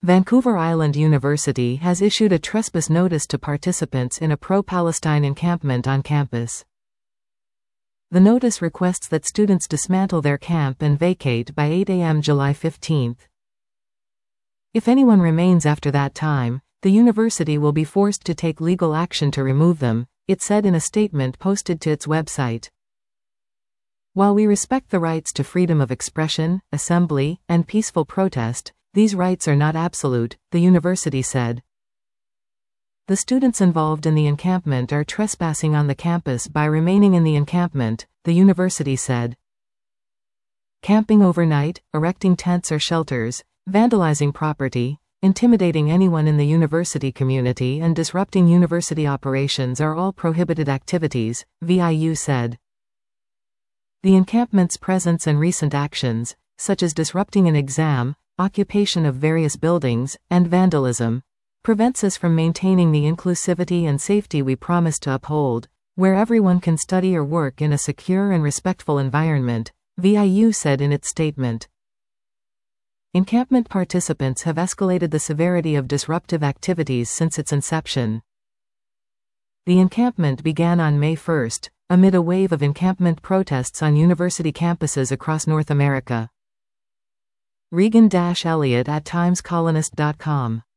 Vancouver Island University has issued a trespass notice to participants in a pro-Palestine encampment on campus. The notice requests that students dismantle their camp and vacate by 8 a.m. July 15. If anyone remains after that time, the university will be forced to take legal action to remove them, it said in a statement posted to its website. While we respect the rights to freedom of expression, assembly, and peaceful protest, these rights are not absolute, the university said. The students involved in the encampment are trespassing on the campus by remaining in the encampment, the university said. Camping overnight, erecting tents or shelters, vandalizing property, intimidating anyone in the university community and disrupting university operations are all prohibited activities, VIU said. The encampment's presence and recent actions, such as disrupting an exam, occupation of various buildings, and vandalism, prevents us from maintaining the inclusivity and safety we promise to uphold, where everyone can study or work in a secure and respectful environment, VIU said in its statement. Encampment participants have escalated the severity of disruptive activities since its inception. The encampment began on May 1, amid a wave of encampment protests on university campuses across North America. Regan-Elliott at timescolonist.com